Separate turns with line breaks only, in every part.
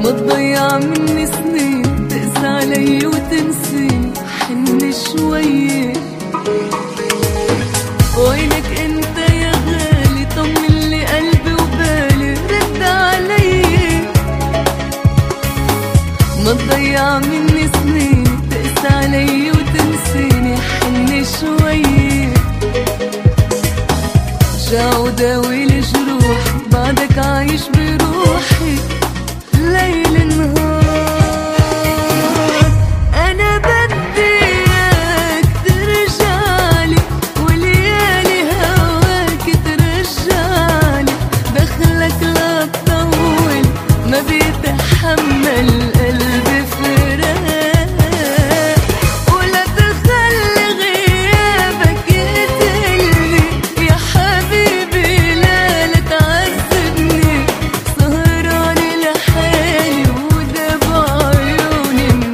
ما تضيع مني سنين تقسى علي وتنسيني، حن شوية. وينك انت يا غالي؟ طمن لي قلبي وبالي، رد علي. ما تضيع مني سنين تقسى علي وتنسيني، حن شوية. رجع وداوي الجروح، بعدك عايش بروحي ليل نهار. أنا بدي إياك ترجعلي، وليالي هواك ترجعلي. دخلك لا تطول، ما بيتحمل قلبي فراق، ولا تخلي غيابك يقتلني يا حبيبي. لا لا تعذبني، سهران لحالي وداب عيوني من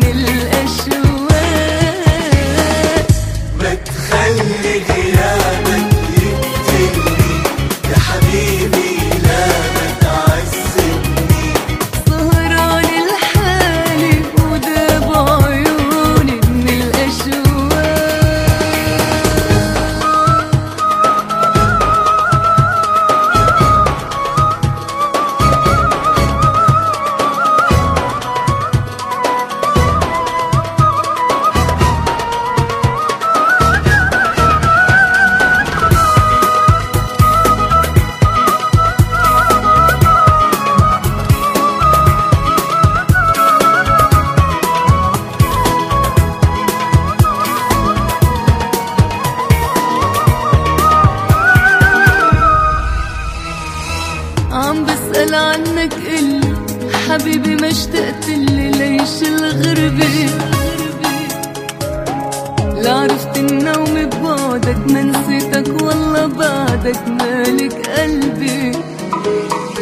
الأشواق.
ما تخلي غيابك يقتلني يا حبيبي، لا ما تعذبني.
سهران لحالي وداب عيوني من الأشواق. عم بسأل عنك قلي حبيبي، ما اشتقتلي ليش الغربة؟ لا عرفت النوم ببعدك، ما نسيتك والله بعدك مالك قلبي.